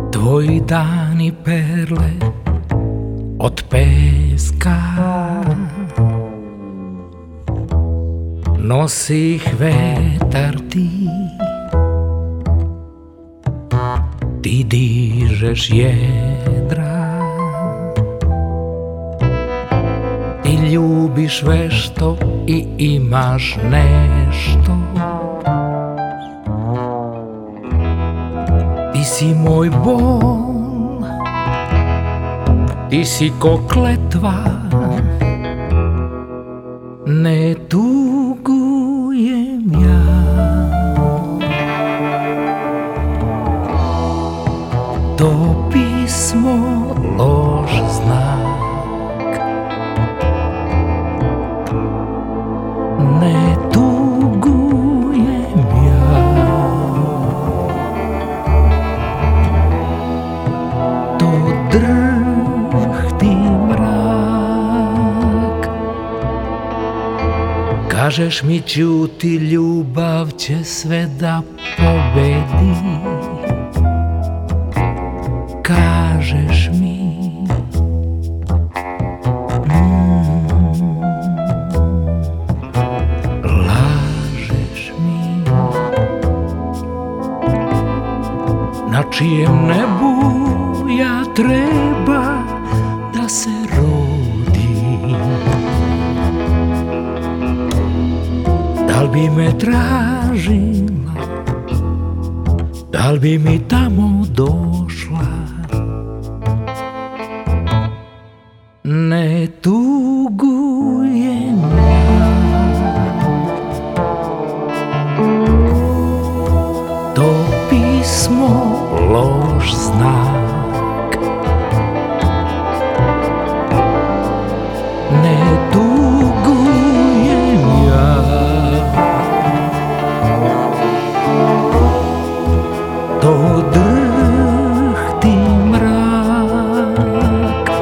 Tvoji dani perle od peska, nosi ih vetar ti, ti dižeš jedra, ti ljubiš vešto i imaš nešto. Ti si moj bol, ti si ko kletva, ne tugujem ja. To pismo loš znak, ne tugujem ja. To drhti mrak, kažeš mi ćuti, ljubav će sve da pobedi. Kažeš mi lažeš mi, na čijem nebu ja treba da se rodim. Da li bi me tražila, da li bi mi tamo došla? Ne tugujem ja. To pismo loš znak, ne tugujem ja. To drhti mrak,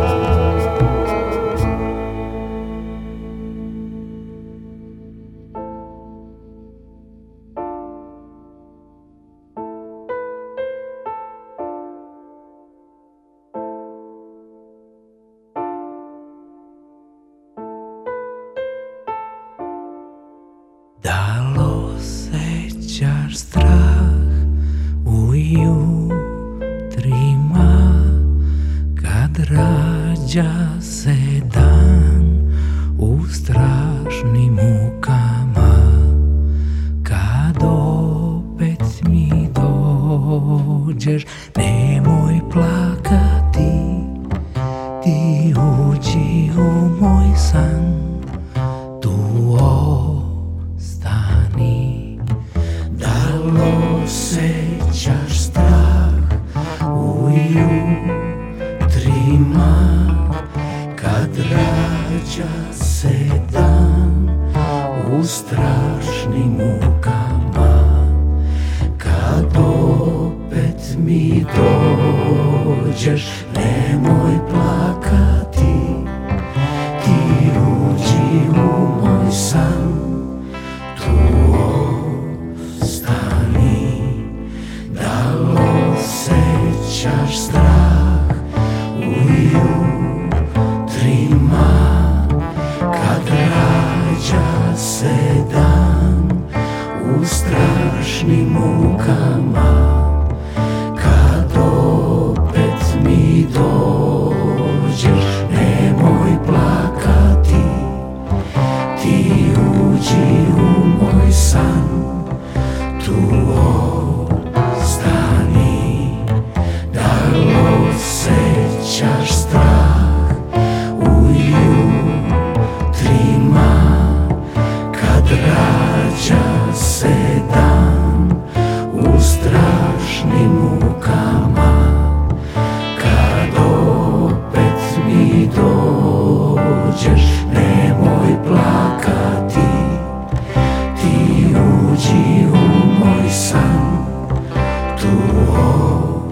da li osjećaš strah u jutrima kad rađa se dan u strašnim mukama, kad opet mi dođeš, nemoj plakati, ti uđi u moj san, tu ostani. Da li osjećaš strah u jutrima kad rađa se dan u strašnim mukama, kad opet mi dođeš, nemoj plakati, ti uđi u moj san, tu ostani. Da li osjećaš strah u jutrima kad rađa se dan u strašnim mukama, kad opet mi dođeš, nemoj plakati, ti uđi u moj san, tu ostani. Da li osjećaš strah u jutrima kad rađa se dan u strašnim mukama, kad opet mi dođeš, nemoj plakati, ti uđi u moj san, tu